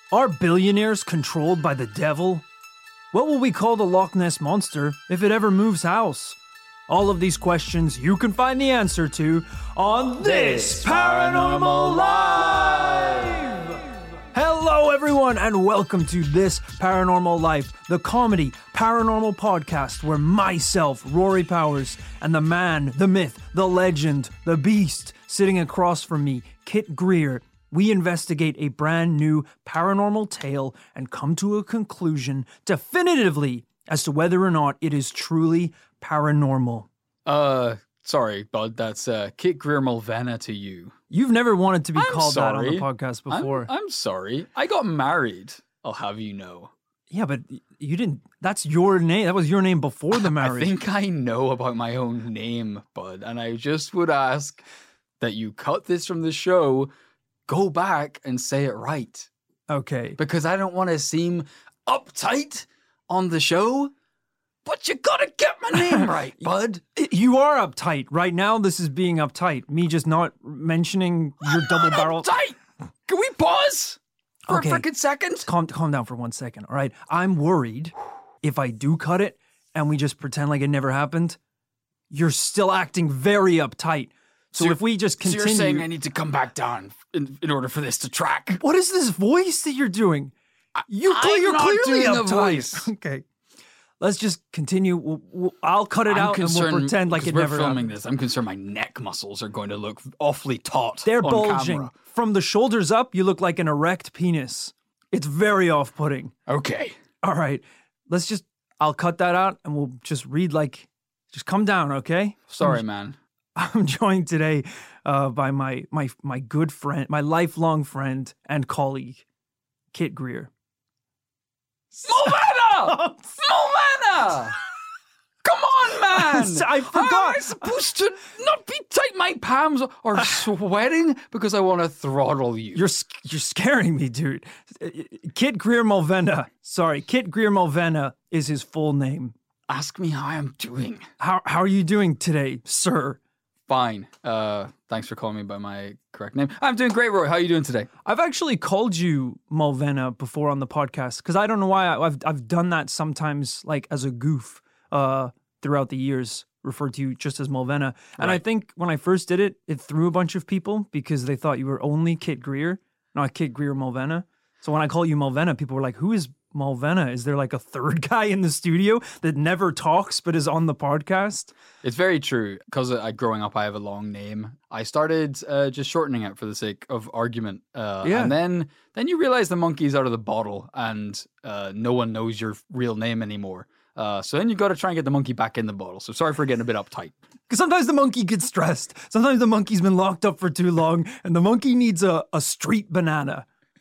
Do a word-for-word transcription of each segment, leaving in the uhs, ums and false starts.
Are billionaires controlled by the devil? What will we call the Loch Ness Monster if it ever moves house? All of these questions you can find the answer to on This Paranormal Live! Hello everyone and welcome to This Paranormal Life, the comedy paranormal podcast where myself, Rory Powers, and the man, the myth, the legend, the beast, sitting across from me, Kit Greer, we investigate a brand new paranormal tale and come to a conclusion definitively as to whether or not it is truly paranormal. Uh, sorry, bud, that's uh, Kit Greer Mulvanna to you. You've never wanted to be I'm called sorry. that on the podcast before. I'm, I'm sorry. I got married, I'll have you know. Yeah, but you didn't, that's your name. That was your name before the marriage. I think I know about my own name, bud, and I just would ask that you cut this from the show, go back and say it right. Okay. Because I don't want to seem uptight on the show, but you gotta get my name right, bud. You are uptight. Right now, this is being uptight. Me just not mentioning your I'm double not barrel. uptight. Can we pause for Okay. a freaking second? Calm, calm down for one second, all right? I'm worried if I do cut it and we just pretend like it never happened, you're still acting very uptight. So, So if we just continue... So you're saying I need to come back down in, in order for this to track? What is this voice that you're doing? You, I'm you're not clearly doing a uptight. voice. Okay. Let's just continue. We'll, we'll, I'll cut it I'm out and we'll pretend like 'cause it we're never filming happened. this. I'm concerned my neck muscles are going to look awfully taut. They're on bulging. camera. From the shoulders up, you look like an erect penis. It's very off-putting. Okay. All right. Let's just... I'll cut that out and we'll just read like... Just come down, okay? Sorry, man. I'm joined today uh, by my my my good friend, my lifelong friend and colleague, Kit Greer. Mulvanna! Mulvanna! Come on, man! I How am forgot. I supposed to not be tight? My palms are sweating because I want to throttle you. You're sc- you're scaring me, dude. Kit Greer Mulvanna. Sorry, Kit Greer Mulvanna is his full name. Ask me how I'm doing. How how are you doing today, sir? Fine. Uh, thanks for calling me by my correct name. I'm doing great, Roy. How are you doing today? I've actually called you Mulvanna before on the podcast because I don't know why I, I've I've done that sometimes, like as a goof, uh, throughout the years, referred to you just as Mulvanna. And I Right. think when I first did it, it threw a bunch of people because they thought you were only Kit Greer, not Kit Greer Mulvanna. So when I call you Mulvanna, people were like, "Who is Mulvanna? Is there like a third guy in the studio that never talks but is on the podcast?" It's very true. Because I, growing up, I have a long name. I started uh, just shortening it for the sake of argument. Uh, Yeah. And then, then you realize the monkey's out of the bottle and uh, no one knows your real name anymore. Uh, so then you got to try and get the monkey back in the bottle. So sorry for getting a bit uptight. Because sometimes the monkey gets stressed. Sometimes the monkey's been locked up for too long and the monkey needs a, a street banana.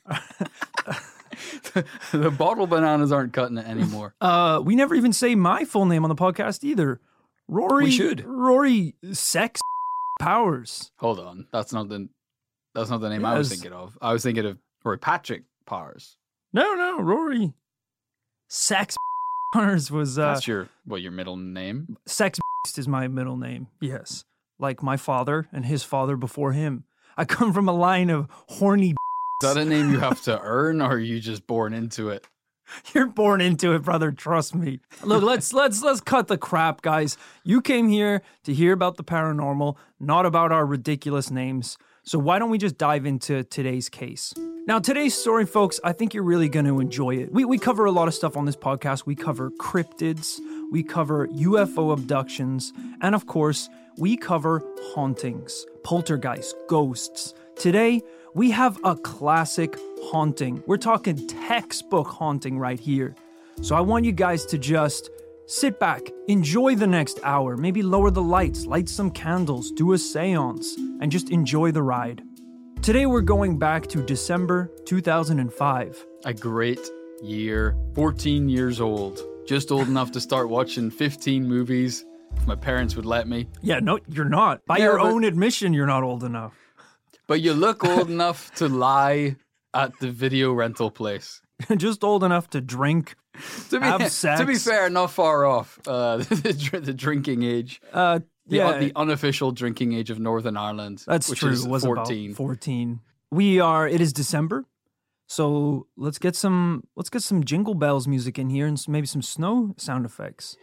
The bottle bananas aren't cutting it anymore. Uh, we never even say my full name on the podcast either. Rory. We should. Rory Sex Powers. Hold on. That's not the that's not the name I was Yes. thinking of. I was thinking of Roy Patrick Powers. No, no, Rory. Sex Powers was uh, That's your what your middle name? Sex is my middle name. Yes, like my father and his father before him. I come from a line of horny. Is that a name you have to earn, or are you just born into it? You're born into it, brother. Trust me. Look, let's let's let's cut the crap, guys. You came here to hear about the paranormal, not about our ridiculous names. So why don't we just dive into today's case? Now, today's story, folks, I think you're really going to enjoy it. We we cover a lot of stuff on this podcast. We cover cryptids, we cover U F O abductions, and of course, we cover hauntings, poltergeists, ghosts. Today, we have a classic haunting. We're talking textbook haunting right here. So I want you guys to just sit back, enjoy the next hour, maybe lower the lights, light some candles, do a seance, and just enjoy the ride. Today we're going back to December two thousand five. A great year. fourteen years old. Just old enough to start watching fifteen movies. If my parents would let me. Yeah, no, you're not. By Yeah, your but- own admission, you're not old enough. But you look old enough to lie at the video rental place. Just old enough to drink, To be, have sex. to be fair, not far off uh, the, dr- the drinking age. Uh, The, yeah, the unofficial drinking age of Northern Ireland. that's which true. is It was fourteen. about fourteen. We are, it is December. So let's get some let's get some Jingle Bells music in here and s- maybe some snow sound effects.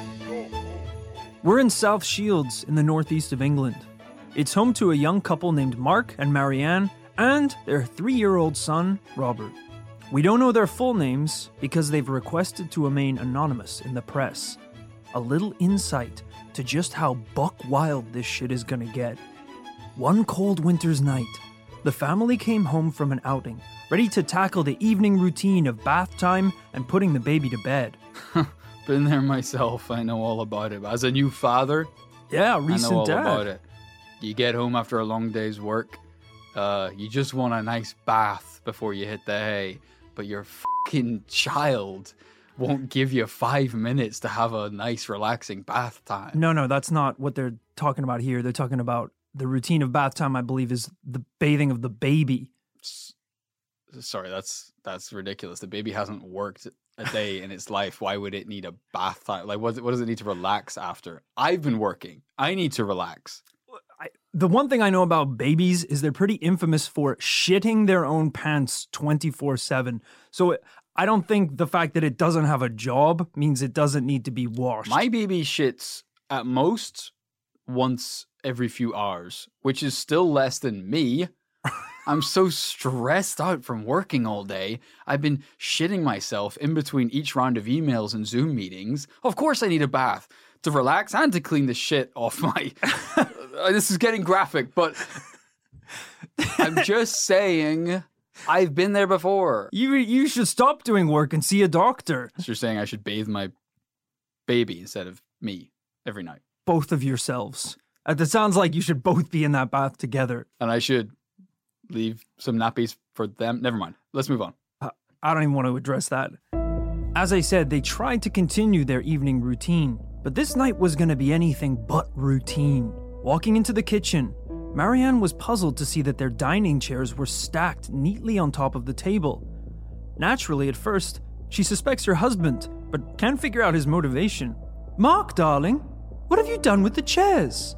We're in South Shields in the northeast of England. It's home to a young couple named Mark and Marianne and their three-year-old son, Robert. We don't know their full names because they've requested to remain anonymous in the press. A little insight to just how buck wild this shit is gonna get. One cold winter's night, the family came home from an outing, ready to tackle the evening routine of bath time and putting the baby to bed. Been there myself. I know all about it. As a new father, Yeah, I know recent all dad. about it. You get home after a long day's work. Uh, you just want a nice bath before you hit the hay, but your fucking child won't give you five minutes to have a nice, relaxing bath time. No, no, that's not what they're talking about here. They're talking about the routine of bath time, I believe, is the bathing of the baby. S- Sorry, that's that's ridiculous. The baby hasn't worked a day in its life. Why would it need a bath time? Like, what, what does it need to relax after? I've been working. I need to relax. I, the one thing I know about babies is they're pretty infamous for shitting their own pants twenty-four seven. So it, I don't think the fact that it doesn't have a job means it doesn't need to be washed. My baby shits at most once every few hours, which is still less than me. I'm so stressed out from working all day. I've been shitting myself in between each round of emails and Zoom meetings. Of course I need a bath to relax and to clean the shit off my... This is getting graphic, but I'm just saying I've been there before. You you should stop doing work and see a doctor. So you're saying I should bathe my baby instead of me every night. Both of yourselves. Uh, That sounds like you should both be in that bath together. And I should leave some nappies for them. Never mind. Let's move on. I don't even want to address that. As I said, they tried to continue their evening routine, but this night was going to be anything but routine. Walking into the kitchen, Marianne was puzzled to see that their dining chairs were stacked neatly on top of the table. Naturally, at first, she suspects her husband, but can't figure out his motivation. "Mark, darling, what have you done with the chairs?"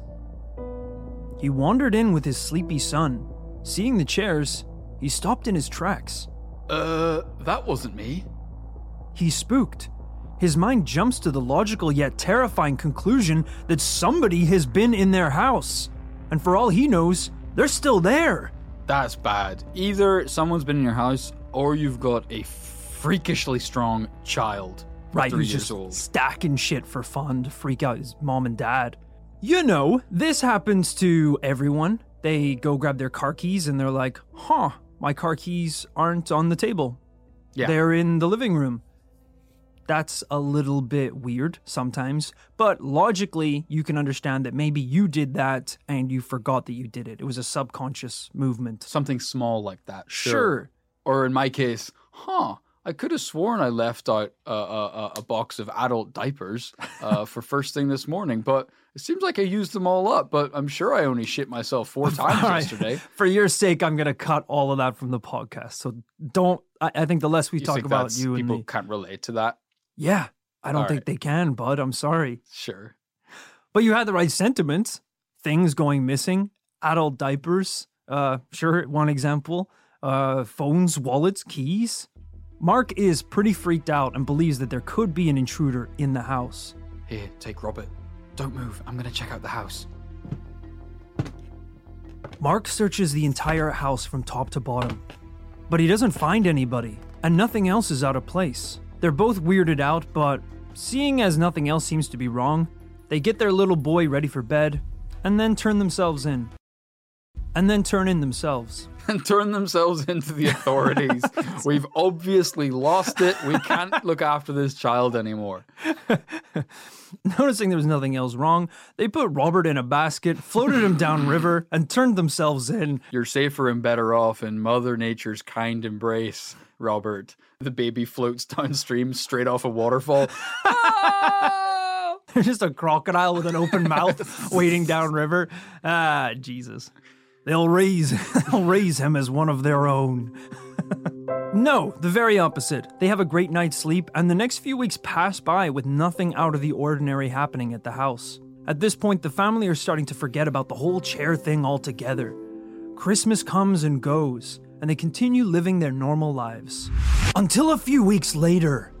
He wandered in with his sleepy son. Seeing the chairs, he stopped in his tracks. Uh, that wasn't me. He's spooked. His mind jumps to the logical yet terrifying conclusion that somebody has been in their house. And for all he knows, they're still there. That's bad. Either someone's been in your house or you've got a freakishly strong child. Right, three who's years just old. stacking shit for fun to freak out his mom and dad. You know, this happens to everyone. They go grab their car keys and they're like, huh, my car keys aren't on the table. Yeah. They're in the living room. That's a little bit weird sometimes, but logically, you can understand that maybe you did that and you forgot that you did it. It was a subconscious movement. Something small like that. Sure. Or in my case, huh, I could have sworn I left out a, a, a box of adult diapers uh, for first thing this morning, but it seems like I used them all up, but I'm sure I only shit myself four times All right. yesterday. For your sake, I'm going to cut all of that from the podcast. So don't, I, I think the less we You talk think about that's- you and people me. can't relate to that? Yeah, I don't All think right. they can, bud. I'm sorry. Sure. But you had the right sentiments. Things going missing, adult diapers, uh, sure, one example, uh, phones, wallets, keys. Mark is pretty freaked out and believes that there could be an intruder in the house. Here, take Robert. Don't move. I'm going to check out the house. Mark searches the entire house from top to bottom, but he doesn't find anybody, and nothing else is out of place. They're both weirded out, but seeing as nothing else seems to be wrong, they get their little boy ready for bed, and then turn themselves in. And then turn in themselves. And turn themselves into the authorities. We've obviously lost it. We can't look after this child anymore. Noticing there was nothing else wrong, they put Robert in a basket, floated him downriver, and turned themselves in. You're safer and better off in Mother Nature's kind embrace, Robert. The baby floats downstream straight off a waterfall. Ah! There's just a crocodile with an open mouth waiting downriver. Ah, Jesus. They'll raise, they'll raise him as one of their own. No, the very opposite. They have a great night's sleep, and the next few weeks pass by with nothing out of the ordinary happening at the house. At this point, the family are starting to forget about the whole chair thing altogether. Christmas comes and goes, and they continue living their normal lives. Until a few weeks later.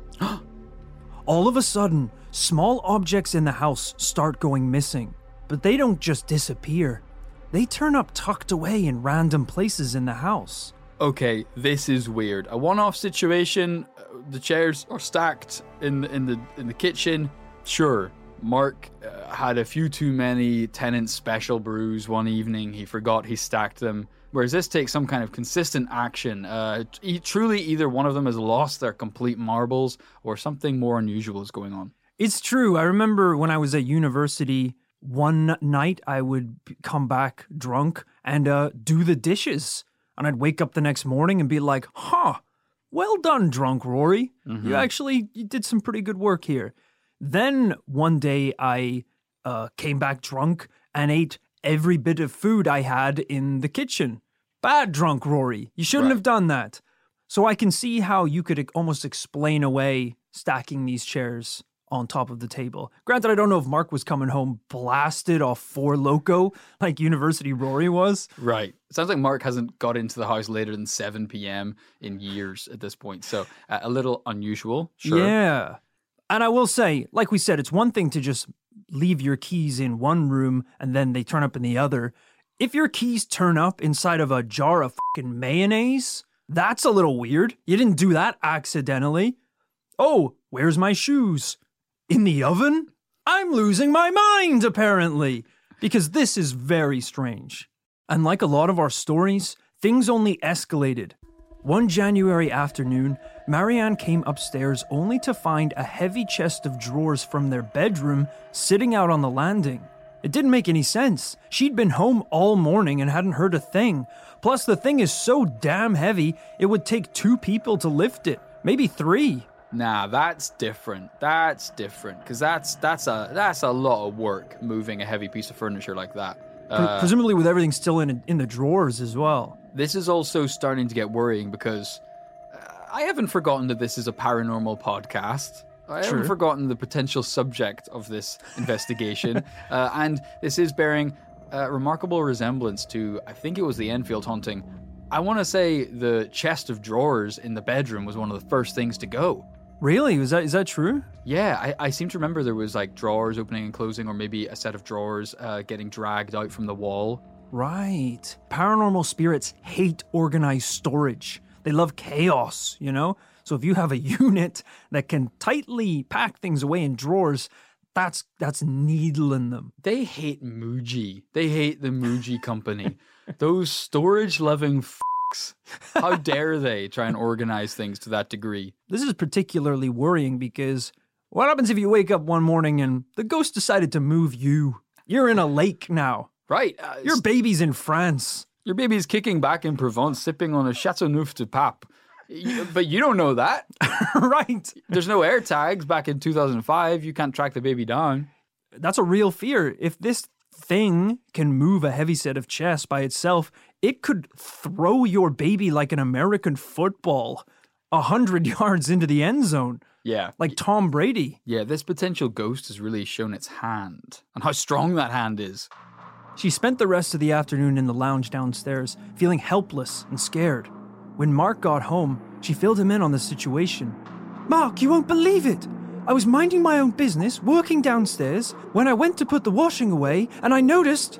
All of a sudden, small objects in the house start going missing. But they don't just disappear. They turn up tucked away in random places in the house. Okay, this is weird. A one-off situation, uh, the chairs are stacked in, in, the, in the kitchen. Sure, Mark uh, had a few too many Tennent's special brews one evening. He forgot he stacked them. Whereas this takes some kind of consistent action. Uh, e- truly, either one of them has lost their complete marbles or something more unusual is going on. It's true. I remember when I was at university, one night I would come back drunk and uh, do the dishes. And I'd wake up the next morning and be like, huh, well done, drunk Rory. Mm-hmm. You actually you did some pretty good work here. Then one day I uh, came back drunk and ate every bit of food I had in the kitchen. Bad drunk Rory. You shouldn't right. have done that. So I can see how you could almost explain away stacking these chairs on top of the table. Granted, I don't know if Mark was coming home blasted off Four Loko like University Rory was. Right. It sounds like Mark hasn't got into the house later than seven p.m. in years at this point. So uh, a little unusual. Sure. Yeah. And I will say, like we said, it's one thing to just leave your keys in one room and then they turn up in the other. If your keys turn up inside of a jar of fucking mayonnaise, that's a little weird. You didn't do that accidentally. Oh, where's my shoes? In the oven? I'm losing my mind, apparently, because this is very strange. And like a lot of our stories, things only escalated. One January afternoon, Marianne came upstairs only to find a heavy chest of drawers from their bedroom sitting out on the landing. It didn't make any sense. She'd been home all morning and hadn't heard a thing. Plus, the thing is so damn heavy, it would take two people to lift it, maybe three. Nah, that's different. That's different because that's that's a that's a lot of work moving a heavy piece of furniture like that. Uh, Presumably with everything still in in the drawers as well. This is also starting to get worrying because uh, I haven't forgotten that this is a paranormal podcast. I True. haven't forgotten the potential subject of this investigation, uh, and this is bearing a remarkable resemblance to, I think it was the Enfield haunting. I want to say the chest of drawers in the bedroom was one of the first things to go. Really? Was that is that true? Yeah, I, I seem to remember there was like drawers opening and closing, or maybe a set of drawers uh, getting dragged out from the wall. Right. Paranormal spirits hate organized storage. They love chaos, you know? So if you have a unit that can tightly pack things away in drawers, that's that's needling them. They hate Muji. They hate the Muji company. Those storage-loving f***s. How dare they try and organize things to that degree? This is particularly worrying because what happens if you wake up one morning and the ghost decided to move you? You're in a lake now. Right. Uh, Your baby's in France. Your baby's kicking back in Provence, sipping on a Chateauneuf de Pape. But you don't know that. Right. There's no air tags back in two thousand five. You can't track the baby down. That's a real fear. If this thing can move a heavy set of chess by itself, it could throw your baby like an American football a hundred yards into the end zone. Yeah. Like Tom Brady. Yeah, this potential ghost has really shown its hand and how strong that hand is. She spent the rest of the afternoon in the lounge downstairs, feeling helpless and scared. When Mark got home, she filled him in on the situation. Mark, you won't believe it. I was minding my own business, working downstairs, when I went to put the washing away, and I noticed...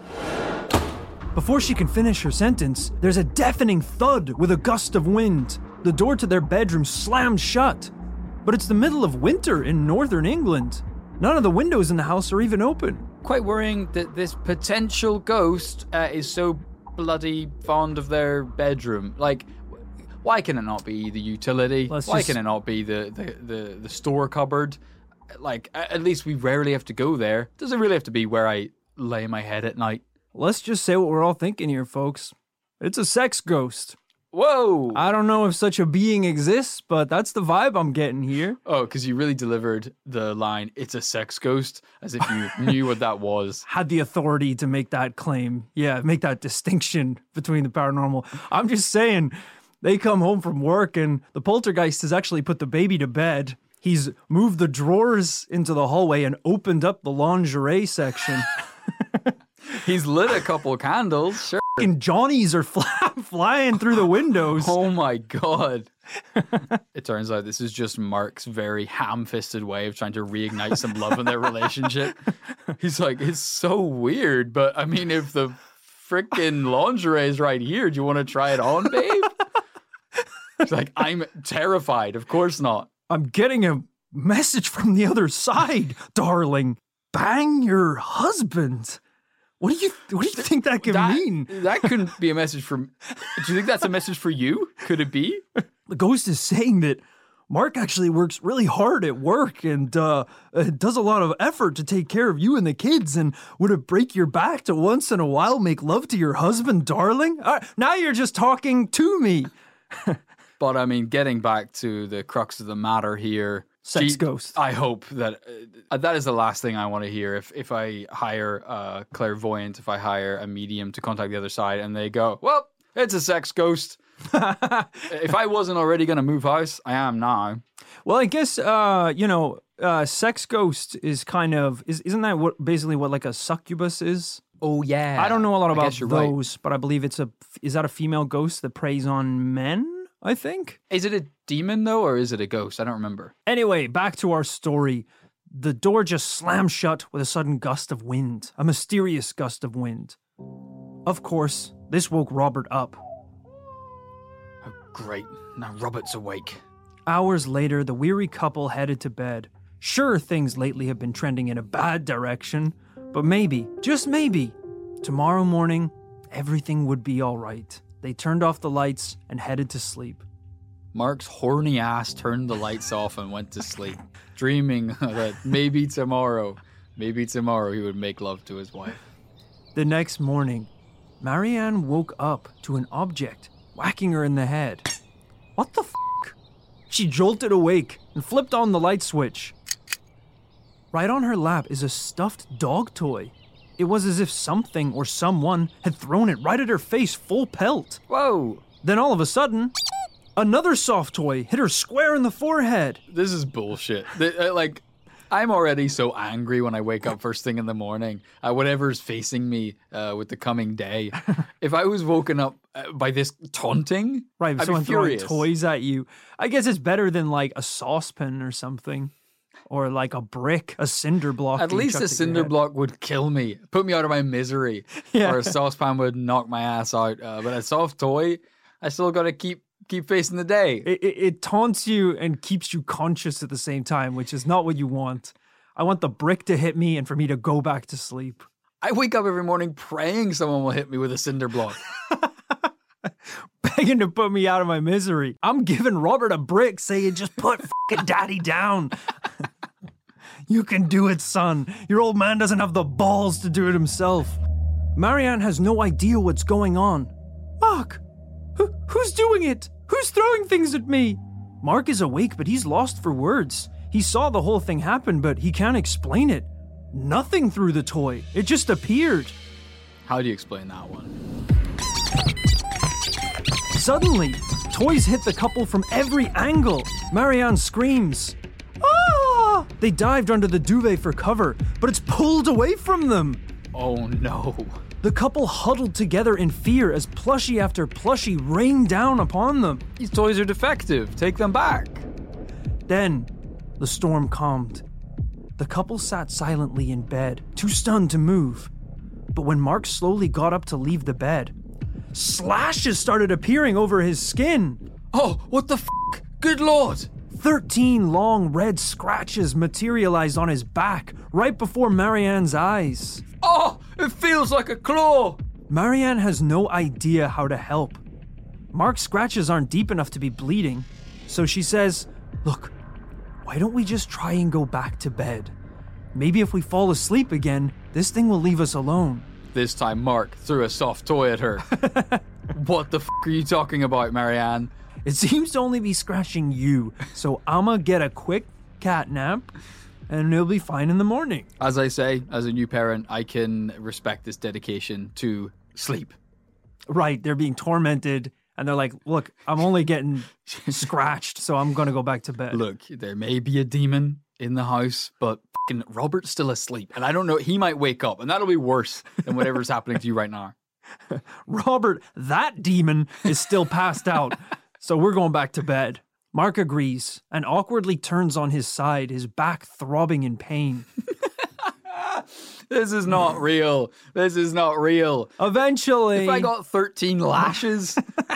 Before she can finish her sentence, there's a deafening thud with a gust of wind. The door to their bedroom slammed shut. But it's the middle of winter in northern England. None of the windows in the house are even open. Quite worrying that this potential ghost uh, is so bloody fond of their bedroom. Like, why can it not be the utility? Let's why just... can it not be the, the, the, the store cupboard? Like, at least we rarely have to go there. Does it really have to be where I lay my head at night? Let's just say what we're all thinking here, folks. It's a sex ghost. Whoa! I don't know if such a being exists, but that's the vibe I'm getting here. Oh, because you really delivered the line, it's a sex ghost, as if you knew what that was. Had the authority to make that claim. Yeah, make that distinction between the paranormal. I'm just saying, they come home from work and the poltergeist has actually put the baby to bed. He's moved the drawers into the hallway and opened up the lingerie section. He's lit a couple candles, sure. fucking Johnnies are fly- flying through the windows. Oh my God. It turns out this is just Mark's very ham-fisted way of trying to reignite some love in their relationship. He's like, it's so weird, but I mean, if the freaking lingerie is right here, do you want to try it on, babe? He's like, I'm terrified. Of course not. I'm getting a message from the other side, darling. Bang your husband. What do you What do you think that could that, mean? That couldn't be a message from. Do you think that's a message for you? Could it be? The ghost is saying that Mark actually works really hard at work and uh, uh, does a lot of effort to take care of you and the kids. And would it break your back to once in a while make love to your husband, darling? All right, now you're just talking to me. But I mean, getting back to the crux of the matter here. Sex Gee, ghost. I hope that uh, that is the last thing I want to hear. If if I hire a clairvoyant, if I hire a medium to contact the other side, and they go, "Well, it's a sex ghost." If I wasn't already going to move house, I am now. Well, I guess uh, you know, uh, sex ghost is kind of is isn't that what basically what like a succubus is? Oh yeah. I don't know a lot I about guess you're those, right. but I believe it's a is that a female ghost that preys on men? I think. Is it a demon though, or is it a ghost? I don't remember. Anyway, back to our story. The door just slammed shut with a sudden gust of wind, a mysterious gust of wind. Of course, this woke Robert up. Oh, great. Now Robert's awake. Hours later, the weary couple headed to bed. Sure, things lately have been trending in a bad direction, but maybe, just maybe, tomorrow morning, everything would be all right. They turned off the lights and headed to sleep. Mark's horny ass turned the lights off and went to sleep, dreaming that maybe tomorrow, maybe tomorrow he would make love to his wife. The next morning, Marianne woke up to an object whacking her in the head. What the f***? She jolted awake and flipped on the light switch. Right on her lap is a stuffed dog toy. It was as if something or someone had thrown it right at her face full pelt. Whoa! Then all of a sudden, another soft toy hit her square in the forehead. This is bullshit. The, uh, like, I'm already so angry when I wake up first thing in the morning at whatever's facing me uh, with the coming day. If I was woken up uh, by this taunting, Right, I'd someone be furious. throwing toys at you. I guess it's better than like a saucepan or something. Or like a brick, a cinder block. At being least chucked a at your cinder head. block would kill me, put me out of my misery. Yeah. Or a saucepan would knock my ass out. Uh, but a soft toy, I still got to keep keep facing the day. It, it, it taunts you and keeps you conscious at the same time, which is not what you want. I want the brick to hit me and for me to go back to sleep. I wake up every morning praying someone will hit me with a cinder block. Begging to put me out of my misery. I'm giving Robert a brick saying, just put fucking daddy down. You can do it, son. Your old man doesn't have the balls to do it himself. Marianne has no idea what's going on. Mark, who, who's doing it? Who's throwing things at me? Mark is awake, but he's lost for words. He saw the whole thing happen, but he can't explain it. Nothing threw the toy. It just appeared. How do you explain that one? Suddenly, toys hit the couple from every angle. Marianne screams. Ah! They dived under the duvet for cover, but it's pulled away from them. Oh no. The couple huddled together in fear as plushie after plushie rained down upon them. These toys are defective. Take them back. Then, the storm calmed. The couple sat silently in bed, too stunned to move. But when Mark slowly got up to leave the bed, slashes started appearing over his skin. Oh, what the f***? Good lord. Thirteen long red scratches materialized on his back right before Marianne's eyes. Oh, it feels like a claw. Marianne has no idea how to help. Mark's scratches aren't deep enough to be bleeding, so she says, "Look, why don't we just try and go back to bed? Maybe if we fall asleep again, this thing will leave us alone." This time Mark threw a soft toy at her. What the f*** are you talking about, Marianne? It seems to only be scratching you, so I'ma get a quick cat nap, and it'll be fine in the morning. As I say, as a new parent, I can respect this dedication to sleep. Right, they're being tormented, and they're like, look, I'm only getting scratched, so I'm gonna go back to bed. Look, there may be a demon in the house, but f***ing Robert's still asleep. And I don't know, he might wake up, and that'll be worse than whatever's happening to you right now. Robert, that demon, is still passed out, so we're going back to bed. Mark agrees and awkwardly turns on his side, his back throbbing in pain. This is not real. This is not real. Eventually. If I got thirteen lashes,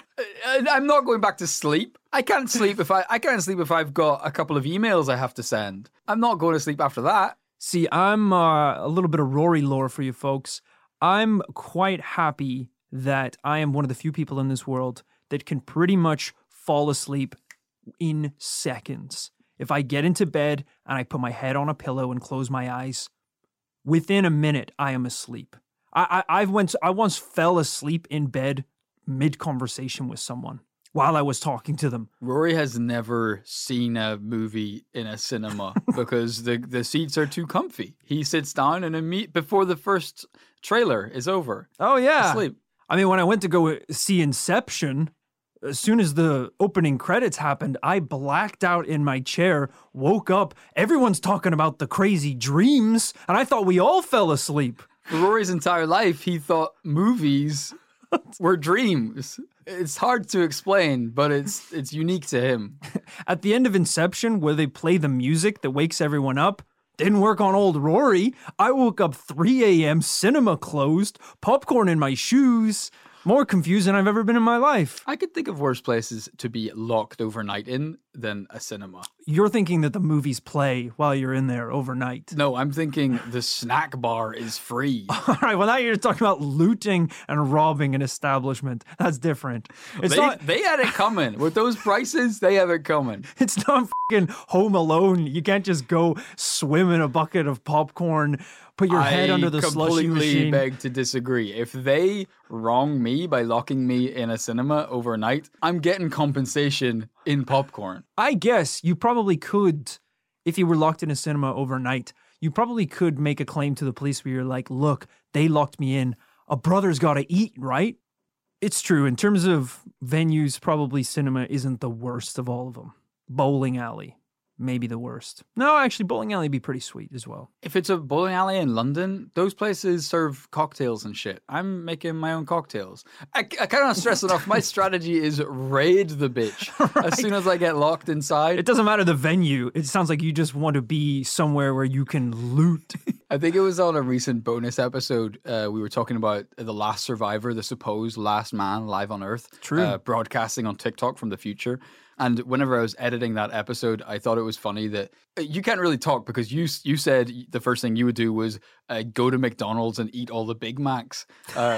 I'm not going back to sleep. I can't sleep if I I can't sleep if I've got a couple of emails I have to send. I'm not going to sleep after that. See, I'm uh, a little bit of Rory lore for you folks. I'm quite happy that I am one of the few people in this world that can pretty much fall asleep in seconds. If I get into bed and I put my head on a pillow and close my eyes, within a minute I am asleep. I I I've went I once fell asleep in bed mid-conversation with someone while I was talking to them. Rory has never seen a movie in a cinema because the, the seats are too comfy. He sits down and imme- before the first trailer is over. Oh, yeah. Asleep. I mean, when I went to go see Inception, as soon as the opening credits happened, I blacked out in my chair, woke up. Everyone's talking about the crazy dreams, and I thought we all fell asleep. For Rory's entire life, he thought movies were dreams. It's hard to explain, but it's it's unique to him. At the end of Inception, where they play the music that wakes everyone up, didn't work on old Rory. I woke up three a.m., cinema closed, popcorn in my shoes. More confused than I've ever been in my life. I could think of worse places to be locked overnight in than a cinema. You're thinking that the movies play while you're in there overnight. No, I'm thinking the snack bar is free. All right, well, now you're talking about looting and robbing an establishment. That's different. It's they, not. they had it coming. With those prices, they have it coming. It's not fucking Home Alone. You can't just go swim in a bucket of popcorn, put your head I under the slushy completely machine. beg to disagree. If they wrong me by locking me in a cinema overnight, I'm getting compensation in popcorn. I guess you probably could, if you were locked in a cinema overnight, you probably could make a claim to the police where you're like, look, they locked me in. A brother's got to eat, right? It's true. In terms of venues, probably cinema isn't the worst of all of them. Bowling alley, maybe the worst. No, actually, bowling alley would be pretty sweet as well. If it's a bowling alley in London, those places serve cocktails and shit. I'm making my own cocktails. I, I cannot stress enough, my strategy is raid the bitch. Right. As soon as I get locked inside. It doesn't matter the venue. It sounds like you just want to be somewhere where you can loot. I think it was on a recent bonus episode. Uh, we were talking about The Last Survivor, the supposed last man alive on Earth. True. Uh, broadcasting on TikTok from the future. And whenever I was editing that episode, I thought it was funny that you can't really talk because you you said the first thing you would do was uh, go to McDonald's and eat all the Big Macs, uh,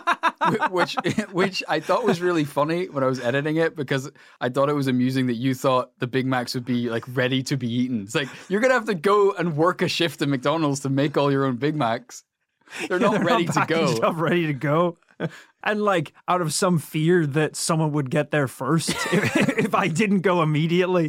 which which I thought was really funny when I was editing it because I thought it was amusing that you thought the Big Macs would be like ready to be eaten. It's like you're gonna have to go and work a shift at McDonald's to make all your own Big Macs. They're not They're ready not to go. Up, ready to go. And like out of some fear that someone would get there first if, if I didn't go immediately.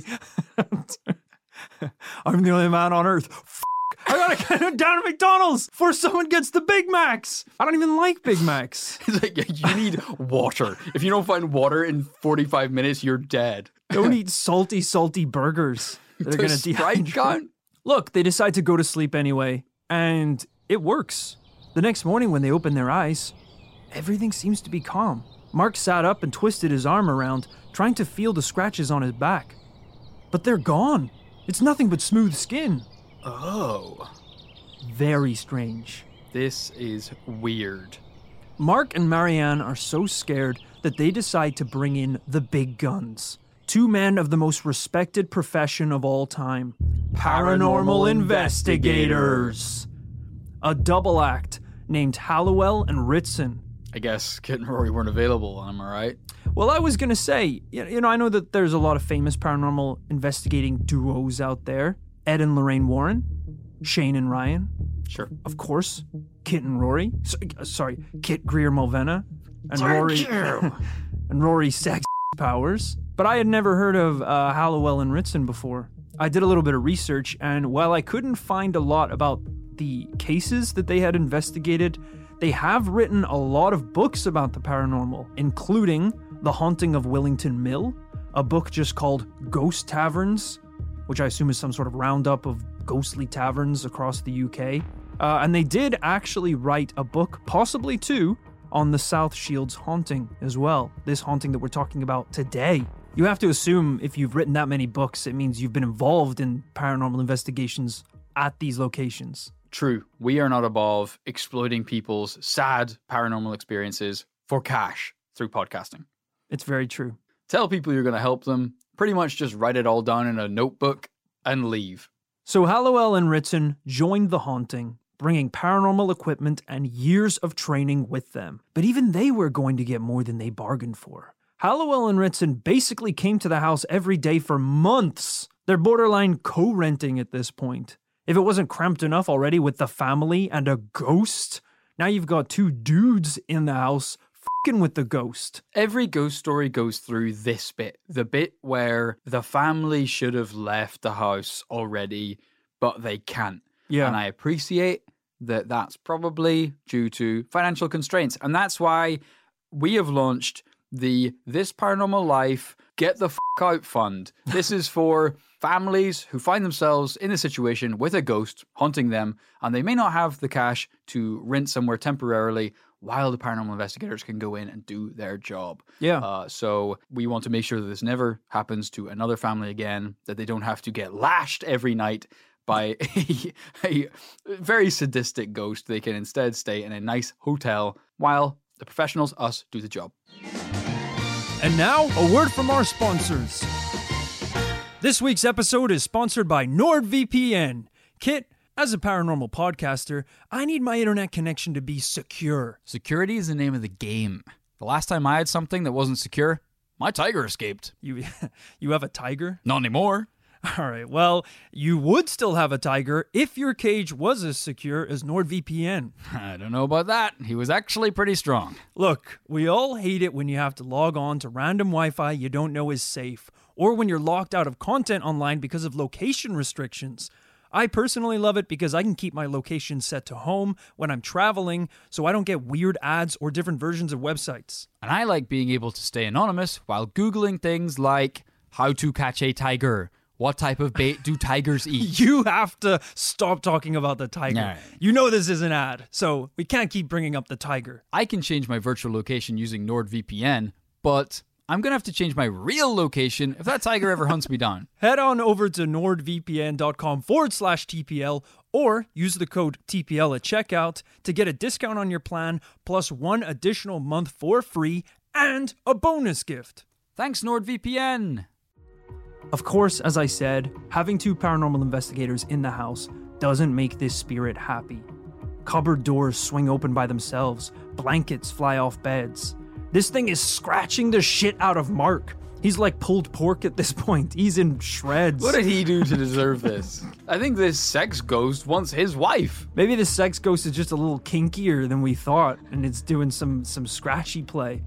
I'm the only man on earth. F- I gotta get down to McDonald's before someone gets the Big Macs. I don't even like Big Macs. It's like, you need water. If you don't find water in forty-five minutes, you're dead. Don't eat salty, salty burgers that are Does gonna Sprite dehydrate. count? Look, they decide to go to sleep anyway, and it works. The next morning when they open their eyes, everything seems to be calm. Mark sat up and twisted his arm around, trying to feel the scratches on his back. But they're gone. It's nothing but smooth skin. Oh. Very strange. This is weird. Mark and Marianne are so scared that they decide to bring in the big guns. Two men of the most respected profession of all time. Paranormal investigators. A double act named Hallowell and Ritson. I guess Kit and Rory weren't available, am I right? Well, I was going to say, you know, I know that there's a lot of famous paranormal investigating duos out there. Ed and Lorraine Warren, Shane and Ryan. Sure. Of course, Kit and Rory. So, uh, sorry, Kit Greer Mulvena. And Thank Rory you. and Rory Sex Powers. But I had never heard of uh, Hallowell and Ritson before. I did a little bit of research, and while I couldn't find a lot about the cases that they had investigated, they have written a lot of books about the paranormal, including The Haunting of Willington Mill, a book just called Ghost Taverns, which I assume is some sort of roundup of ghostly taverns across the U K. Uh, and they did actually write a book, possibly two, on the South Shields haunting as well. This haunting that we're talking about today. You have to assume if you've written that many books, it means you've been involved in paranormal investigations at these locations. True. We are not above exploiting people's sad paranormal experiences for cash through podcasting. It's very true. Tell people you're going to help them. Pretty much just write it all down in a notebook and leave. So Hallowell and Ritson joined the haunting, bringing paranormal equipment and years of training with them. But even they were going to get more than they bargained for. Hallowell and Ritson basically came to the house every day for months. They're borderline co-renting at this point. If it wasn't cramped enough already with the family and a ghost, now you've got two dudes in the house f***ing with the ghost. Every ghost story goes through this bit. The bit where the family should have left the house already, but they can't. Yeah. And I appreciate that that's probably due to financial constraints. And that's why we have launched the This Paranormal Life Get the F*** Out Fund. This is for families who find themselves in a situation with a ghost haunting them, and they may not have the cash to rent somewhere temporarily while the paranormal investigators can go in and do their job. Yeah. Uh, so we want to make sure that this never happens to another family again, that they don't have to get lashed every night by a, a very sadistic ghost. They can instead stay in a nice hotel while the professionals, us, do the job. And now, a word from our sponsors. This week's episode is sponsored by NordVPN. Kit, as a paranormal podcaster, I need my internet connection to be secure. Security is the name of the game. The last time I had something that wasn't secure, my tiger escaped. You, you have a tiger? Not anymore. All right, well, you would still have a tiger if your cage was as secure as NordVPN. I don't know about that. He was actually pretty strong. Look, we all hate it when you have to log on to random Wi-Fi you don't know is safe, or when you're locked out of content online because of location restrictions. I personally love it because I can keep my location set to home when I'm traveling, so I don't get weird ads or different versions of websites. And I like being able to stay anonymous while Googling things like how to catch a tiger. What type of bait do tigers eat? You have to stop talking about the tiger. Right. You know this is an ad, so we can't keep bringing up the tiger. I can change my virtual location using NordVPN, but I'm going to have to change my real location if that tiger ever hunts me down. Head on over to nordvpn.com forward slash TPL or use the code T P L at checkout to get a discount on your plan plus one additional month for free and a bonus gift. Thanks, NordVPN. Of course, as I said, having two paranormal investigators in the house doesn't make this spirit happy. Cupboard doors swing open by themselves, blankets fly off beds. This thing is scratching the shit out of Mark. He's like pulled pork at this point. He's in shreds. What did he do to deserve this? I think this sex ghost wants his wife. Maybe the sex ghost is just a little kinkier than we thought, and it's doing some, some scratchy play.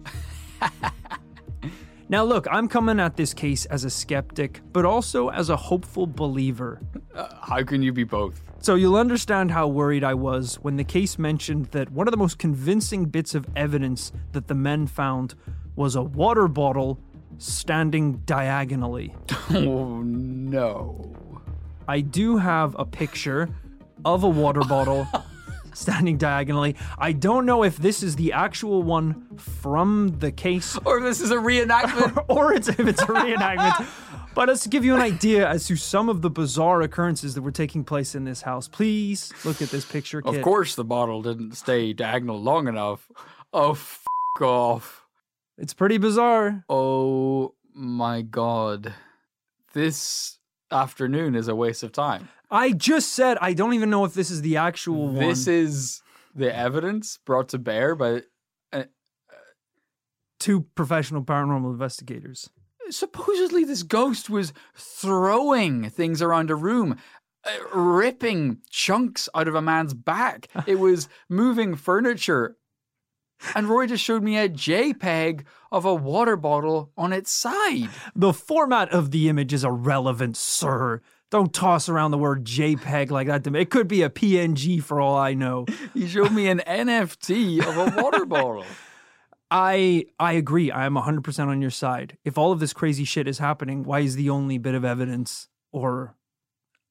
Now look, I'm coming at this case as a skeptic, but also as a hopeful believer. Uh, how can you be both? So you'll understand how worried I was when the case mentioned that one of the most convincing bits of evidence that the men found was a water bottle standing diagonally. Oh no. I do have a picture of a water bottle standing diagonally. I don't know if this is the actual one from the case. Or if this is a reenactment. or it's, if it's a reenactment. But let's give you an idea as to some of the bizarre occurrences that were taking place in this house. Please look at this picture, kid. Of course the bottle didn't stay diagonal long enough. Oh, f*** off. It's pretty bizarre. Oh my god. This afternoon is a waste of time. I just said I don't even know if this is the actual one. This is the evidence brought to bear by uh, two professional paranormal investigators. Supposedly this ghost was throwing things around a room, uh, ripping chunks out of a man's back. It was moving furniture. And Roy just showed me a JPEG of a water bottle on its side. The format of the image is irrelevant, sir. Don't toss around the word JPEG like that to me. It could be a P N G for all I know. He showed me an N F T of a water bottle. I I agree. I am one hundred percent on your side. If all of this crazy shit is happening, why is the only bit of evidence or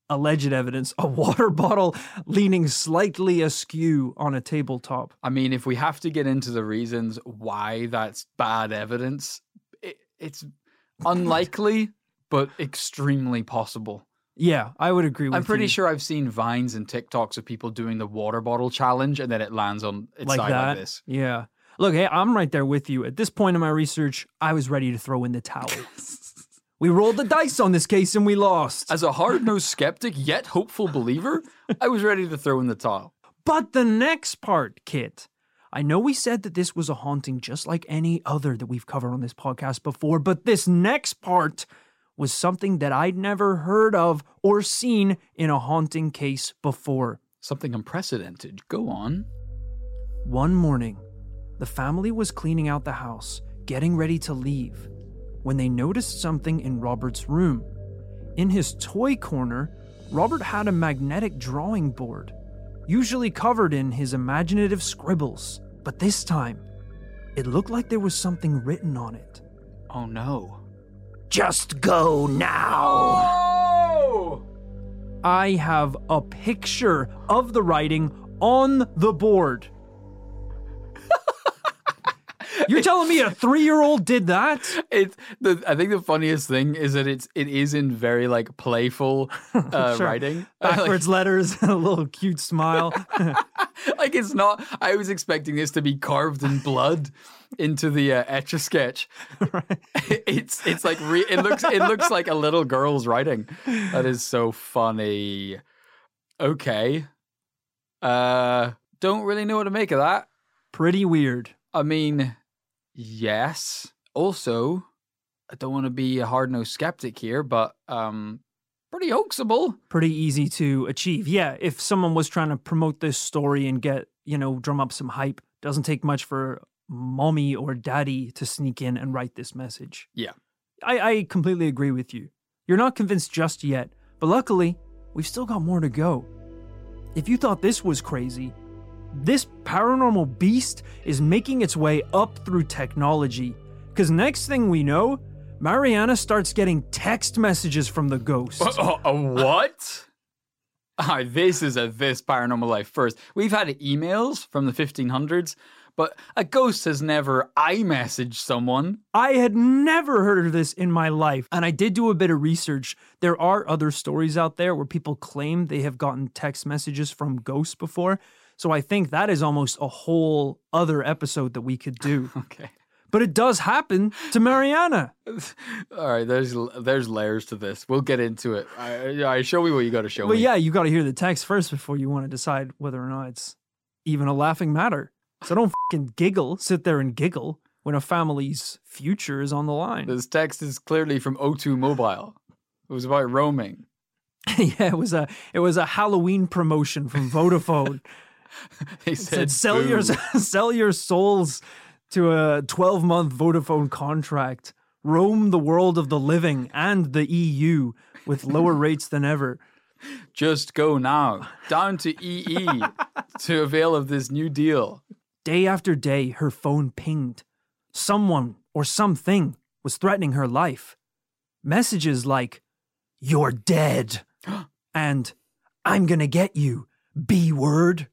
alleged evidence, a water bottle leaning slightly askew on a tabletop. I mean, if we have to get into the reasons why that's bad evidence, it, it's unlikely, but extremely possible. Yeah, I would agree with you. I'm pretty sure I've seen Vines and TikToks of people doing the water bottle challenge, and then it lands on its like side that. like this. Yeah. Look, hey, I'm right there with you. At this point in my research, I was ready to throw in the towel. We rolled the dice on this case and we lost. As a hard-nosed skeptic, yet hopeful believer, I was ready to throw in the towel. But the next part, Kit. I know we said that this was a haunting just like any other that we've covered on this podcast before, but this next part was something that I'd never heard of or seen in a haunting case before. Something unprecedented. Go on. One morning, the family was cleaning out the house, getting ready to leave, when they noticed something in Robert's room. In his toy corner, Robert had a magnetic drawing board, usually covered in his imaginative scribbles, but this time, it looked like there was something written on it. Oh no. Just go now! Oh! I have a picture of the writing on the board. You're telling me a three-year-old did that? It's the. I think the funniest thing is that it's it is in very like playful uh, Sure. writing, Backwards letters, a little cute smile. like it's not. I was expecting this to be carved in blood into the uh, etch a sketch. Right. It's it's like re- it looks it looks like a little girl's writing. That is so funny. Okay, uh, don't really know what to make of that. Pretty weird. I mean. Yes. Also, I don't want to be a hard-nosed skeptic here, but um, pretty hoaxable. Pretty easy to achieve. Yeah, if someone was trying to promote this story and get, you know, drum up some hype, doesn't take much for mommy or daddy to sneak in and write this message. Yeah. I, I completely agree with you. You're not convinced just yet, but luckily, we've still got more to go. If you thought this was crazy, this paranormal beast is making its way up through technology. Because next thing we know, Mariana starts getting text messages from the ghost. Uh, uh, what? Ah, this is a This Paranormal Life first. We've had emails from the fifteen hundreds, but a ghost has never iMessaged someone. I had never heard of this in my life, and I did do a bit of research. There are other stories out there where people claim they have gotten text messages from ghosts before. So I think that is almost a whole other episode that we could do. Okay. But it does happen to Mariana. All right, there's there's layers to this. We'll get into it. I, I show me what you got to show But me. yeah, you got to hear the text first before you want to decide whether or not it's even a laughing matter. So don't fucking giggle, sit there and giggle when a family's future is on the line. This text is clearly from O two Mobile. It was about roaming. Yeah, it was a it was a Halloween promotion from Vodafone. They It said, said sell "Boo." your sell your souls to a twelve month Vodafone contract. Roam the world of the living and the E U with lower rates than ever. Just go now down to E E to avail of this new deal. Day after day, her phone pinged. Someone or something was threatening her life. Messages like, "You're dead," and "I'm gonna get you, B word."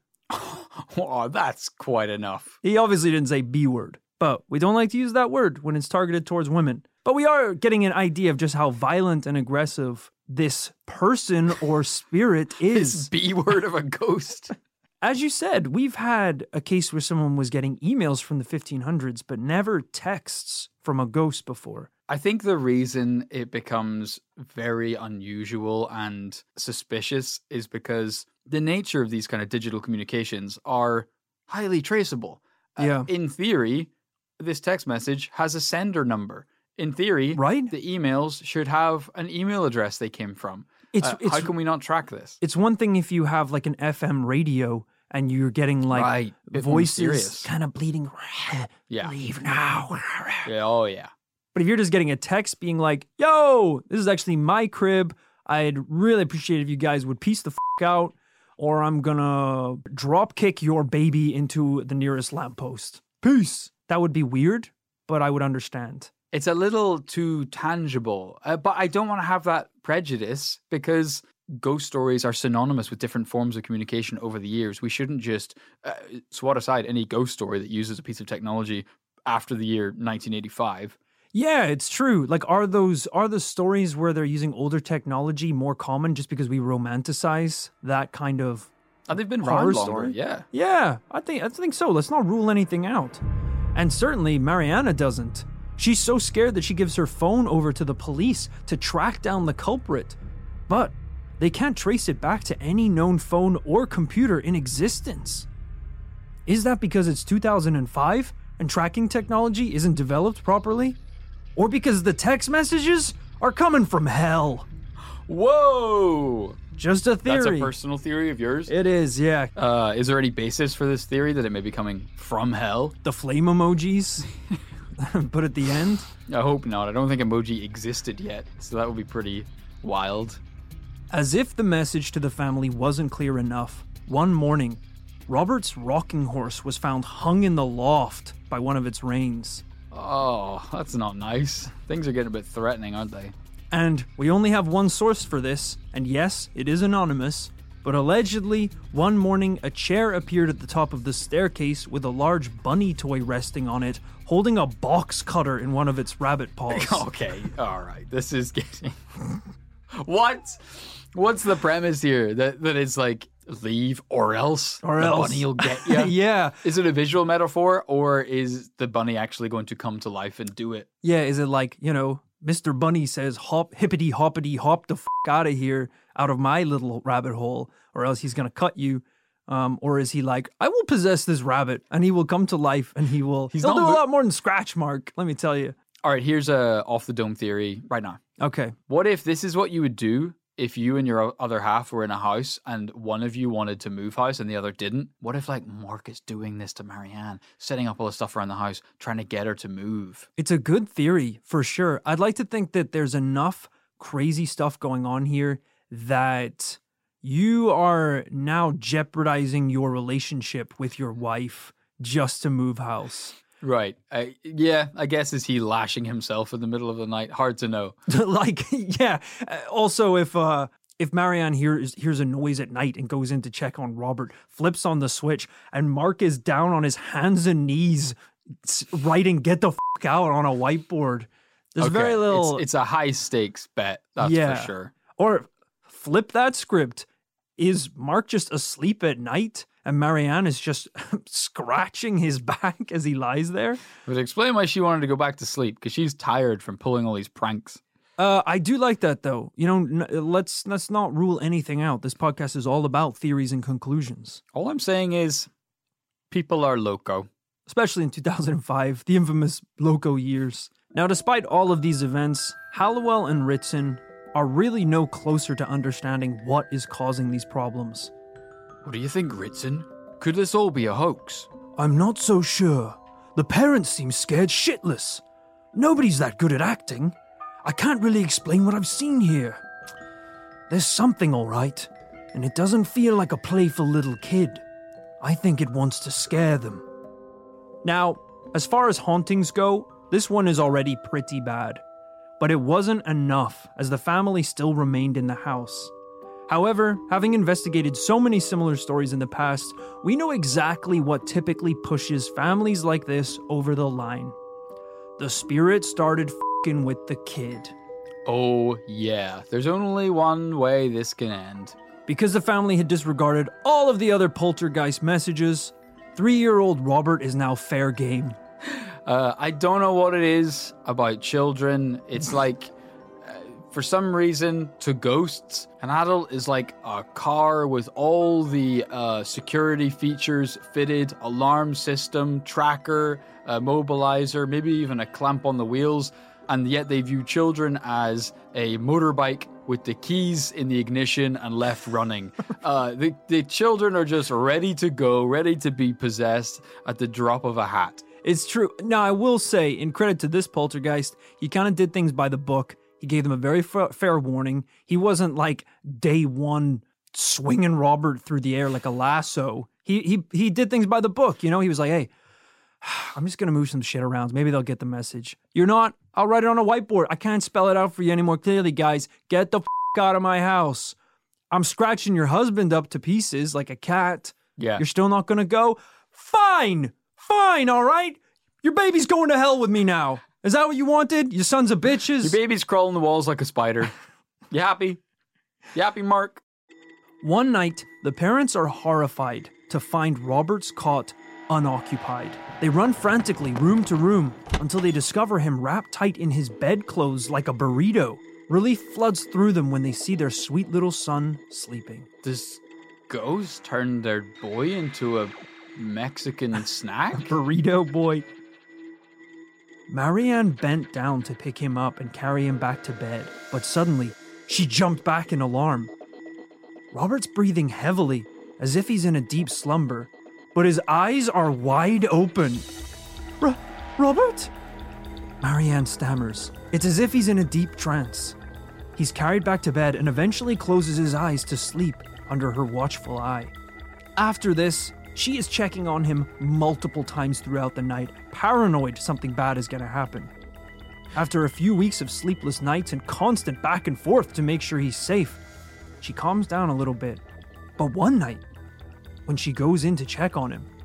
Oh, that's quite enough. He obviously didn't say B word, but we don't like to use that word when it's targeted towards women. But we are getting an idea of just how violent and aggressive this person or spirit This is. B word of a ghost. As you said, we've had a case where someone was getting emails from the fifteen hundreds, but never texts from a ghost before. I think the reason it becomes very unusual and suspicious is because the nature of these kind of digital communications are highly traceable. Uh, Yeah. in theory, this text message has a sender number. In theory, Right? the emails should have an email address they came from. It's, Uh, it's, how can we not track this? it's one thing if you have like an F M radio and you're getting like Right. Bit more voices mysterious. kind of bleeding. Yeah. Leave now. Yeah. Oh, yeah. But if you're just getting a text being like, yo, this is actually my crib. I'd really appreciate if you guys would peace the f*** out, or I'm gonna drop kick your baby into the nearest lamppost. Peace. That would be weird, but I would understand. It's a little too tangible, uh, but I don't want to have that prejudice because ghost stories are synonymous with different forms of communication over the years. We shouldn't just uh, swat aside any ghost story that uses a piece of technology after the year nineteen eighty-five. Yeah, it's true. Like, are those are the stories where they're using older technology more common just because we romanticize that kind of And they've been horror around longer, story? yeah. Yeah, I think I think so. Let's not rule anything out. And certainly Mariana doesn't. She's so scared that she gives her phone over to the police to track down the culprit. But they can't trace it back to any known phone or computer in existence. Is that because it's two thousand five and tracking technology isn't developed properly? Or because the text messages are coming from hell? Whoa! Just a theory. That's a personal theory of yours? It is, yeah. Uh, is there any basis for this theory that it may be coming from hell? The flame emojis put at the end. I hope not. I don't think emoji existed yet, so that would be pretty wild. As if the message to the family wasn't clear enough, one morning, Robert's rocking horse was found hung in the loft by one of its reins. Oh, that's not nice. Things are getting a bit threatening, aren't they? And we only have one source for this, and yes, it is anonymous, but allegedly, one morning a chair appeared at the top of the staircase with a large bunny toy resting on it, holding a box cutter in one of its rabbit paws. Okay, all right. This is getting... What? What's the premise here? That that it's like, leave or else Or the else. bunny will get you? Yeah. Is it a visual metaphor, or is the bunny actually going to come to life and do it? Yeah, is it like, you know, Mister Bunny says, hop, hippity hoppity hop the f*** out of here, out of my little rabbit hole, or else he's going to cut you. Um, or is he like, I will possess this rabbit and he will come to life and he will, He's he'll not do a mo- lot more than scratch Mark, let me tell you. All right, here's a off the dome theory right now. Okay. What if this is what you would do if you and your o- other half were in a house and one of you wanted to move house and the other didn't? What if like Mark is doing this to Marianne, setting up all the stuff around the house, trying to get her to move? It's a good theory for sure. I'd like to think that there's enough crazy stuff going on here that you are now jeopardizing your relationship with your wife just to move house. Right. Uh, yeah, I guess is he lashing himself in the middle of the night? Hard to know. Like, yeah. Uh, Also, if uh, if Marianne hears hears a noise at night and goes in to check on Robert, flips on the switch, and Mark is down on his hands and knees s- writing "Get the f- out" on a whiteboard. There's Okay, very little. It's, it's a high stakes bet. That's Yeah. for sure. Or flip that script. Is Mark just asleep at night and Marianne is just scratching his back as he lies there? But explain why she wanted to go back to sleep, because she's tired from pulling all these pranks. Uh, I do like that though. You know, n- let's let's not rule anything out. This podcast is all about theories and conclusions. All I'm saying is people are loco. Especially in two thousand five, the infamous Loco years. Now, despite all of these events, Hallowell and Ritson are really no closer to understanding what is causing these problems. What do you think, Ritson? Could this all be a hoax? I'm not so sure. The parents seem scared shitless. Nobody's that good at acting. I can't really explain what I've seen here. There's something, all right, and it doesn't feel like a playful little kid. I think it wants to scare them. Now, as far as hauntings go, this one is already pretty bad. But it wasn't enough, as the family still remained in the house. However, having investigated so many similar stories in the past, we know exactly what typically pushes families like this over the line. The spirit started f***ing with the kid. Oh, yeah. There's only one way this can end. Because the family had disregarded all of the other poltergeist messages, three-year-old Robert is now fair game. Uh, I don't know what it is about children. It's like, uh, for some reason, to ghosts, an adult is like a car with all the uh, security features fitted, alarm system, tracker, uh, mobilizer, maybe even a clamp on the wheels, and yet they view children as a motorbike with the keys in the ignition and left running. Uh, the, the children are just ready to go, ready to be possessed at the drop of a hat. It's true. Now, I will say, in credit to this poltergeist, he kind of did things by the book. He gave them a very fa- fair warning. He wasn't like day one swinging Robert through the air like a lasso. He he he did things by the book. You know, he was like, hey, I'm just going to move some shit around. Maybe they'll get the message. You're not? I'll write it on a whiteboard. I can't spell it out for you any more clearly, guys. Get the f- out of my house. I'm scratching your husband up to pieces like a cat. Yeah. You're still not going to go? Fine. Fine, all right? Your baby's going to hell with me now. Is that what you wanted? You sons of bitches? Your baby's crawling the walls like a spider. You happy? You happy, Mark? One night, the parents are horrified to find Robert's cot unoccupied. They run frantically room to room until they discover him wrapped tight in his bedclothes like a burrito. Relief floods through them when they see their sweet little son sleeping. Does ghost turn their boy into a Mexican snack? Burrito boy. Marianne bent down to pick him up and carry him back to bed, but suddenly, she jumped back in alarm. Robert's breathing heavily, as if he's in a deep slumber, but his eyes are wide open. R- Robert? Marianne stammers. It's as if he's in a deep trance. He's carried back to bed and eventually closes his eyes to sleep under her watchful eye. After this, she is checking on him multiple times throughout the night, paranoid something bad is going to happen. After a few weeks of sleepless nights and constant back and forth to make sure he's safe, she calms down a little bit. But one night, when she goes in to check on him,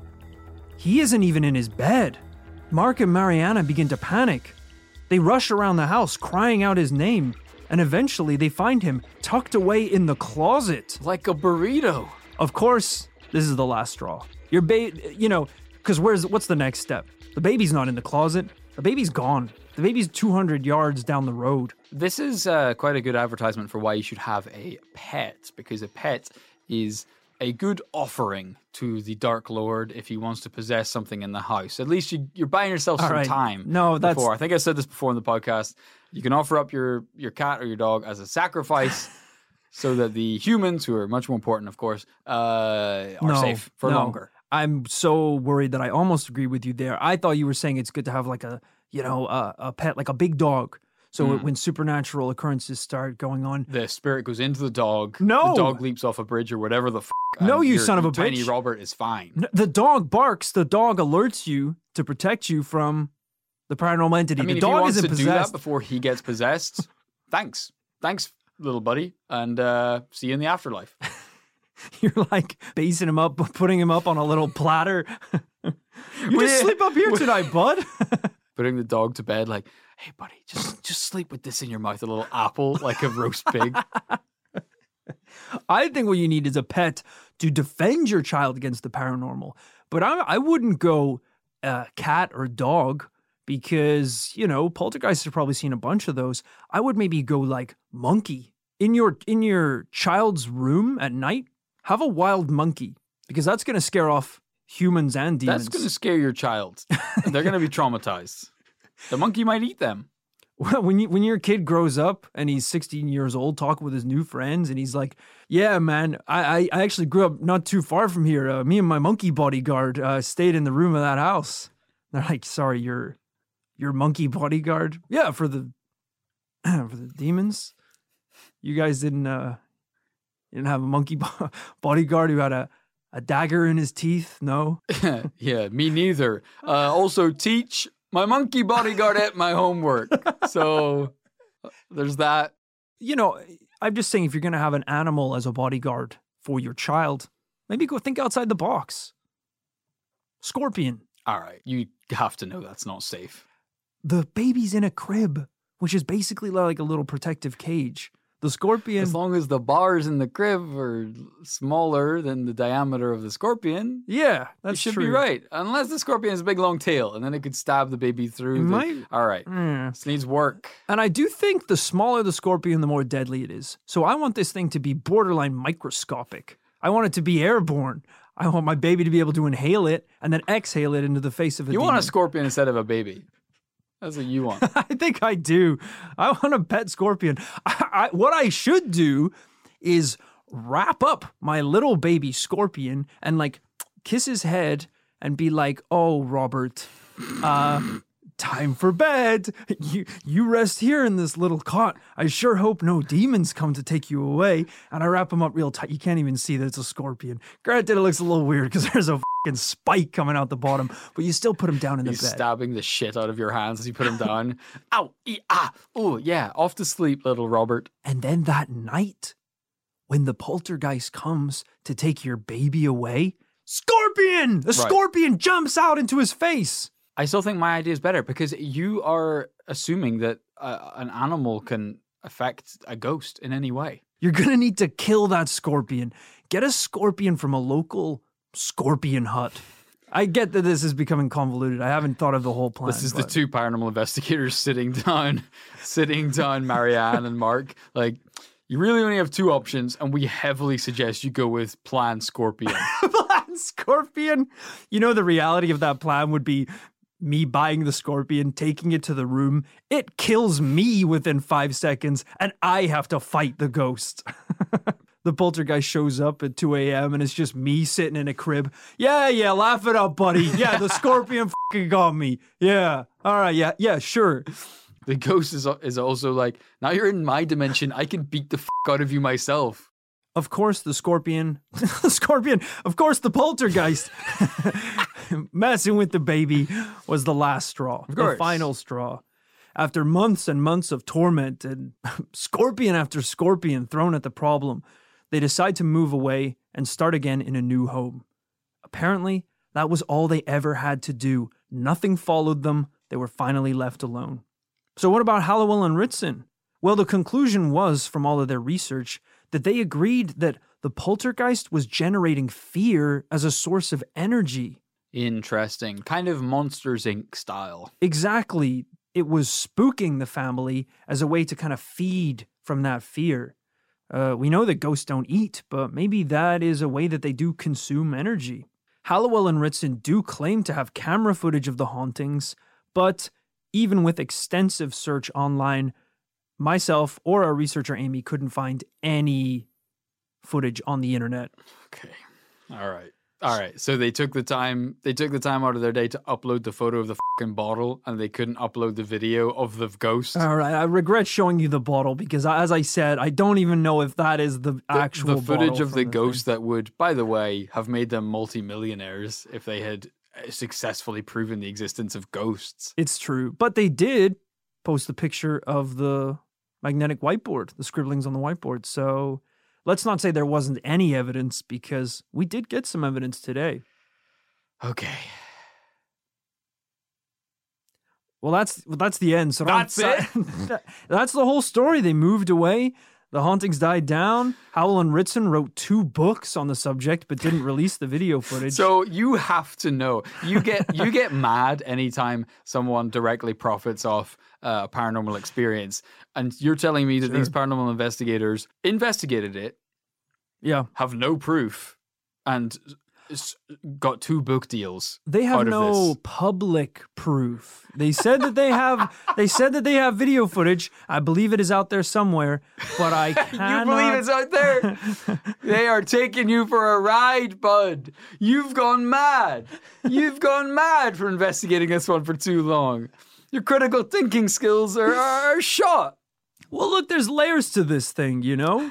he isn't even in his bed. Mark and Mariana begin to panic. They rush around the house crying out his name, and eventually they find him tucked away in the closet. Like a burrito. Of course, this is the last straw. Your baby, you know, because where's what's the next step? The baby's not in the closet. The baby's gone. The baby's two hundred yards down the road. This is uh, quite a good advertisement for why you should have a pet, because a pet is a good offering to the Dark Lord if he wants to possess something in the house. At least you, you're buying yourself All some right. time. No, that's... Before. I think I said this before in the podcast. You can offer up your, your cat or your dog as a sacrifice so that the humans, who are much more important, of course, uh, are no, safe for no. longer. I'm so worried that I almost agree with you there. I thought you were saying it's good to have like a, you know, a, a pet, like a big dog. So Mm. when supernatural occurrences start going on. The spirit goes into the dog. No! The dog leaps off a bridge or whatever the f***. No, and you your- son of a Tiny bitch. Robert is fine. N- The dog barks. The dog alerts you to protect you from the paranormal entity. I mean, the if dog he wants isn't to do possessed. that before he gets possessed, thanks. Thanks, little buddy. And uh, see you in the afterlife. You're like basing him up, putting him up on a little platter. you Well, just yeah. sleep up here tonight, bud. Putting the dog to bed like, hey, buddy, just just sleep with this in your mouth, a little apple, like a roast pig. I think what you need is a pet to defend your child against the paranormal. But I, I wouldn't go uh, cat or dog because, you know, poltergeists have probably seen a bunch of those. I would maybe go like monkey. In your in your child's room at night, have a wild monkey because that's going to scare off humans and demons. That's going to scare your child. They're going to be traumatized. The monkey might eat them. Well, when you when your kid grows up and he's sixteen years old, talking with his new friends, and he's like, "Yeah, man, I I, I actually grew up not too far from here. Uh, me and my monkey bodyguard uh, stayed in the room of that house." They're like, "Sorry, your your monkey bodyguard? Yeah, for the for the demons. You guys didn't uh you didn't have a monkey bo- bodyguard who had a a dagger in his teeth? No." Yeah, me neither. Uh, also, teach my monkey bodyguard at my homework. So uh, there's that. You know, I'm just saying if you're going to have an animal as a bodyguard for your child, maybe go think outside the box. Scorpion. All right, you have to know that's not safe. The baby's in a crib, which is basically like a little protective cage. The scorpion. As long as the bars in the crib are smaller than the diameter of the scorpion, Yeah, that's you should true. be right. Unless the scorpion has a big long tail, and then it could stab the baby through. It the... might. All right, Yeah. this needs work. And I do think the smaller the scorpion, the more deadly it is. So I want this thing to be borderline microscopic. I want it to be airborne. I want my baby to be able to inhale it and then exhale it into the face of a You demon. want a scorpion instead of a baby. That's what you want. I think I do. I want a pet scorpion. I, I, what I should do is wrap up my little baby scorpion and like kiss his head and be like, "Oh, Robert, uh, time for bed. You you rest here in this little cot. I sure hope no demons come to take you away." And I wrap him up real tight. You can't even see that it's a scorpion. Granted, it looks a little weird because there's a fucking spike coming out the bottom, but you still put him down in the He's bed. stabbing the shit out of your hands as you put him down. Ow, ee, ah, oh, yeah, off to sleep, little Robert. And then that night, when the poltergeist comes to take your baby away, Scorpion! The scorpion jumps out into his face. I still think my idea is better because you are assuming that uh, an animal can affect a ghost in any way. You're going to need to kill that scorpion. Get a scorpion from a local scorpion hut. I get that this is becoming convoluted. I haven't thought of the whole plan. This is but... the two paranormal investigators sitting down, sitting down, Marianne and Mark. Like, you really only have two options, and we heavily suggest you go with Plan Scorpion. Plan Scorpion? You know, the reality of that plan would be me buying the scorpion, taking it to the room. It kills me within five seconds, and I have to fight the ghost. The poltergeist shows up at two a.m. and it's just me sitting in a crib. Yeah, yeah, laugh it up, buddy. Yeah, the scorpion fucking got me. Yeah, all right, yeah, yeah, sure. The ghost is is also like, now you're in my dimension. I can beat the fuck out of you myself. Of course, the scorpion, the scorpion, of course, the poltergeist messing with the baby was the last straw, the final straw. After months and months of torment and scorpion after scorpion thrown at the problem, they decide to move away and start again in a new home. Apparently, that was all they ever had to do. Nothing followed them. They were finally left alone. So what about Hallowell and Ritson? Well, the conclusion was, from all of their research, that they agreed that the poltergeist was generating fear as a source of energy. Interesting. Kind of Monsters, Incorporated style. Exactly. It was spooking the family as a way to kind of feed from that fear. Uh, we know that ghosts don't eat, but maybe that is a way that they do consume energy. Hallowell and Ritson do claim to have camera footage of the hauntings, but even with extensive search online, myself or our researcher Amy couldn't find any footage on the internet. Okay. All right. All right. So they took the time they took the time out of their day to upload the photo of the fucking bottle, and they couldn't upload the video of the ghost. All right. I regret showing you the bottle because, as I said, I don't even know if that is the, the actual the footage of the, the ghost thing. That would, by the way, have made them multimillionaires if they had successfully proven the existence of ghosts. It's true. But they did post a picture of the magnetic whiteboard, the scribblings on the whiteboard. So let's not say there wasn't any evidence, because we did get some evidence today. Okay. Well, that's that's the end. So that's it. That's the whole story. They moved away. The hauntings died down. Howell and Ritson wrote two books on the subject, but didn't release the video footage. So you have to know. You get you get mad anytime someone directly profits off uh, a paranormal experience, and you're telling me that Sure. these paranormal investigators investigated it, yeah, have no proof, and s- got two book deals. they have out of no this. public proof. They said that they have. They said that they have video footage. I believe it is out there somewhere, but I cannot. You believe it's out there? They are taking you for a ride, bud. You've gone mad. You've gone mad for investigating this one for too long. Your critical thinking skills are, are shot. Well, look, there's layers to this thing, you know?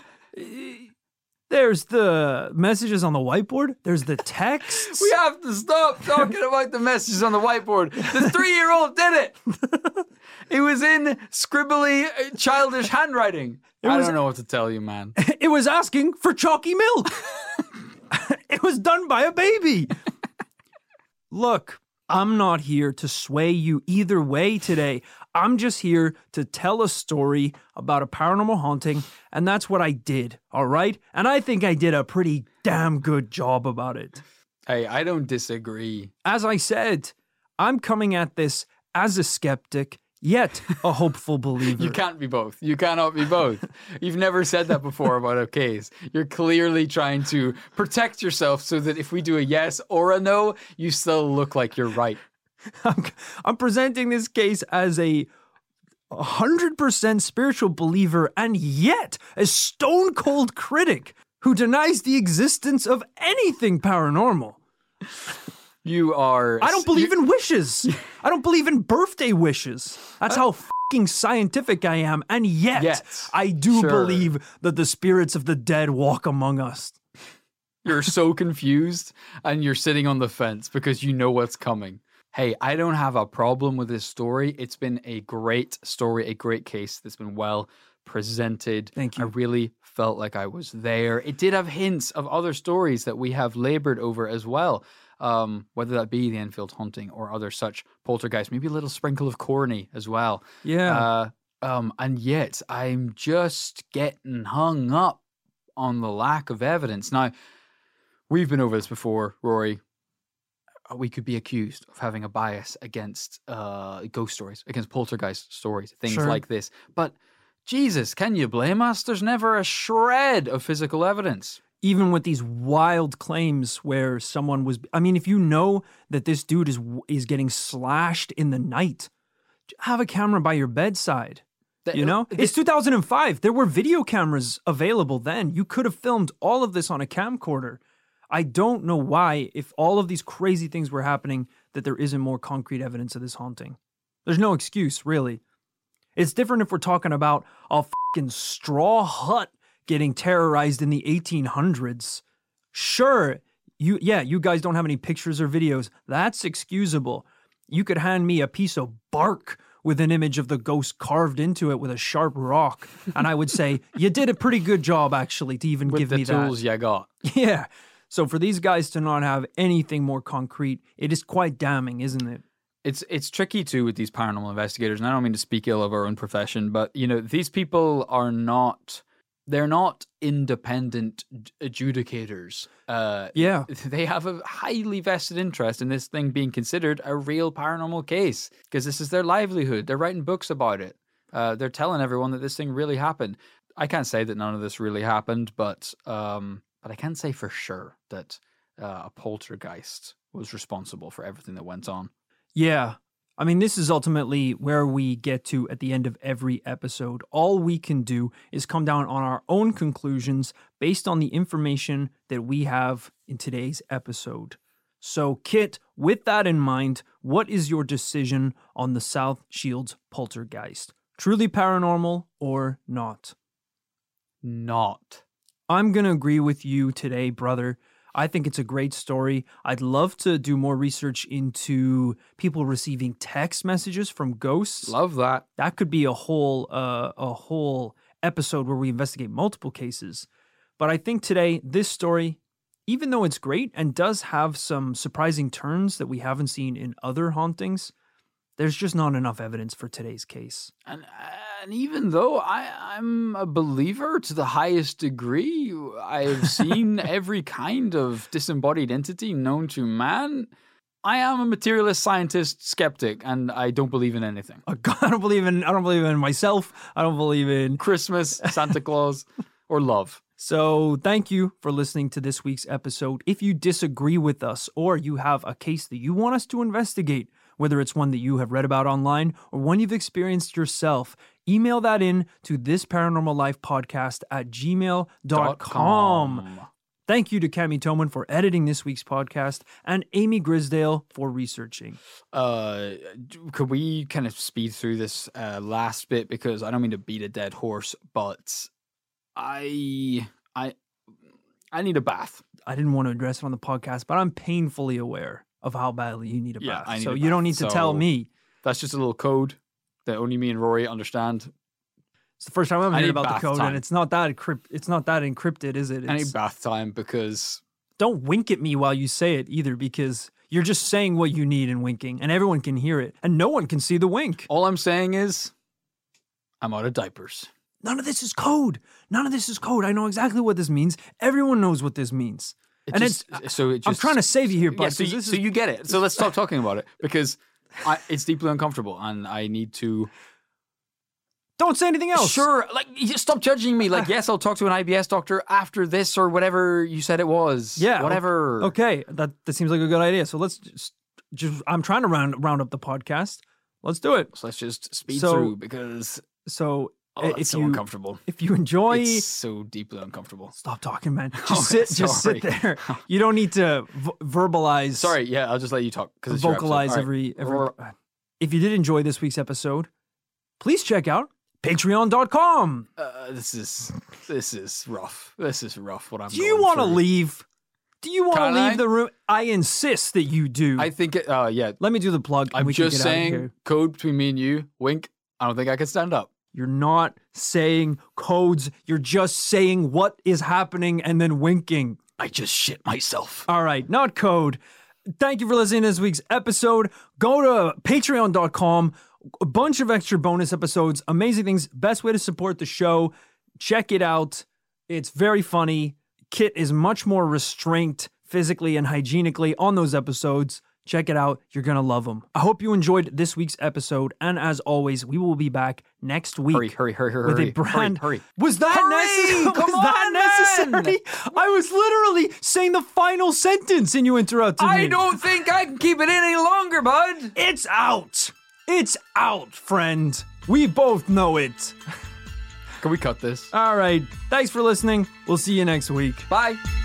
There's the messages on the whiteboard. There's the texts. We have to stop talking about the messages on the whiteboard. The three-year-old did it. It was in scribbly, uh, childish handwriting. It I was- don't know what to tell you, man. It was asking for chalky milk. It was done by a baby. Look, I'm not here to sway you either way today. I'm just here to tell a story about a paranormal haunting, and that's what I did, all right? And I think I did a pretty damn good job about it. Hey, I don't disagree. As I said, I'm coming at this as a skeptic, yet a hopeful believer. You can't be both. You cannot be both. You've never said that before about a case. You're clearly trying to protect yourself so that if we do a yes or a no, you still look like you're right. I'm, I'm presenting this case as a one hundred percent spiritual believer and yet a stone cold critic who denies the existence of anything paranormal. You are... I don't believe you- in wishes. I don't believe in birthday wishes. That's how fucking scientific I am. And yet, Yet. I do Sure. believe that the spirits of the dead walk among us. You're so confused and you're sitting on the fence because you know what's coming. Hey, I don't have a problem with this story. It's been a great story, a great case that's been well presented. Thank you. I really felt like I was there. It did have hints of other stories that we have labored over as well. Um, whether that be the Enfield haunting or other such poltergeist, maybe a little sprinkle of Corny as well. Yeah. Uh, um, and yet I'm just getting hung up on the lack of evidence. Now, we've been over this before, Rory. We could be accused of having a bias against uh, ghost stories, against poltergeist stories, things Sure. like this. But Jesus, can you blame us? There's never a shred of physical evidence. Even with these wild claims where someone was, I mean, if you know that this dude is is getting slashed in the night, have a camera by your bedside. That- You know, it's two thousand five. There were video cameras available then. You could have filmed all of this on a camcorder. I don't know why, if all of these crazy things were happening, that there isn't more concrete evidence of this haunting. There's no excuse, really. It's different if we're talking about a fucking straw hut getting terrorized in the eighteen hundreds. Sure, you yeah, you guys don't have any pictures or videos. That's excusable. You could hand me a piece of bark with an image of the ghost carved into it with a sharp rock, and I would say, you did a pretty good job, actually, to even With give the me tools that. you got. Yeah. So for these guys to not have anything more concrete, it is quite damning, isn't it? It's it's tricky too with these paranormal investigators, and I don't mean to speak ill of our own profession, but you know, these people are not they're not independent adjudicators. Uh, Yeah. they have a highly vested interest in this thing being considered a real paranormal case because this is their livelihood. They're writing books about it. Uh, they're telling everyone that this thing really happened. I can't say that none of this really happened, but um, but I can say for sure that uh, a poltergeist was responsible for everything that went on. Yeah. I mean, this is ultimately where we get to at the end of every episode. All we can do is come down on our own conclusions based on the information that we have in today's episode. So, Kit, with that in mind, what is your decision on the South Shields poltergeist? Truly paranormal or not? Not. I'm going to agree with you today, brother. I think it's a great story. I'd love to do more research into people receiving text messages from ghosts. Love that. That could be a whole uh, a whole episode where we investigate multiple cases. But I think today, this story, even though it's great and does have some surprising turns that we haven't seen in other hauntings, there's just not enough evidence for today's case. And and even though I, I'm a believer to the highest degree, I've seen every kind of disembodied entity known to man, I am a materialist scientist skeptic, and I don't believe in anything. I don't believe in I don't believe in myself. I don't believe in Christmas, Santa Claus, or love. So thank you for listening to this week's episode. If you disagree with us or you have a case that you want us to investigate, whether it's one that you have read about online or one you've experienced yourself, email that in to this paranormal life podcast at gmail dot com. Thank you to Cami Toman for editing this week's podcast and Amy Grisdale for researching. Uh, could we kind of speed through this uh, last bit, because I don't mean to beat a dead horse, but I I I need a bath. I didn't want to address it on the podcast, but I'm painfully aware of how badly you need a Yeah, bath. I need so a you don't bath. need to So- tell me. That's just a little code that only me and Rory understand. It's the first time I've I heard need about the bath code, time. and it's not that encrypt- It's not that encrypted, is it? I need It's- bath time because don't wink at me while you say it either, because you're just saying what you need and winking, and everyone can hear it, and no one can see the wink. all I'm saying is I'm out of diapers. None of this is code. None of this is code. I know exactly what this means. Everyone knows what this means. It and just, it's so it just, I'm trying to save you here, bud. yeah, so, 'cause you, this so is- you get it. So let's stop talking about it, because I, it's deeply uncomfortable and I need to. don't say anything else. Sure, like you just stop judging me. Like, yes, I'll talk to an I B S doctor after this or whatever you said it was. Yeah. whatever. Okay, that that seems like a good idea. So let's just, just I'm trying to round round up the podcast. Let's do it. So let's just speed So- through, because So oh, if it's so you uncomfortable. if you enjoy. It's so deeply uncomfortable. Stop talking, man. Just Oh, sit. Just sit sorry. there. You don't need to v- verbalize. Sorry, yeah, I'll just let you talk because it's your episode. vocalize All right. every every. Or- If you did enjoy this week's episode, please check out patreon dot com. Uh, this is this is rough. This is rough. What I'm. Do you going want to through. leave? Do you want to Can leave I? the room? I insist that you do. I think. It, uh, yeah. Let me do the plug. And I'm we can just get out of saying. here. Code between me and you. Wink. I don't think I can stand up. You're not saying codes. You're just saying what is happening and then winking. I just shit myself. All right, not code. Thank you for listening to this week's episode. Go to patreon dot com. A bunch of extra bonus episodes, amazing things. Best way to support the show. Check it out. It's very funny. Kit is much more restrained physically and hygienically on those episodes. Check it out. You're going to love them. I hope you enjoyed this week's episode. And as always, we will be back next week. Hurry, hurry, hurry, hurry. With hurry, a brand. Hurry, hurry. Was that Hurry! necessary? Come was that on, necessary? I was literally saying the final sentence and you interrupted me. I don't think I can keep it in any longer, bud. It's out. It's out, friend. We both know it. Can we cut this? All right. Thanks for listening. We'll see you next week. Bye.